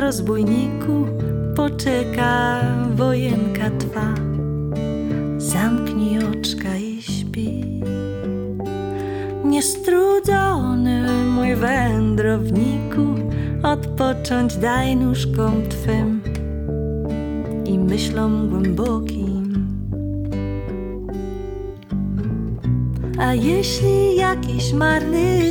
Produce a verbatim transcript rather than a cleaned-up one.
rozbójniku, poczeka, wojenka trwa. Zamknij oczka i śpi. Niestrudzony mój wędrowniku, odpocząć daj nóżkom twym i myślom głębokim. A jeśli jakiś marny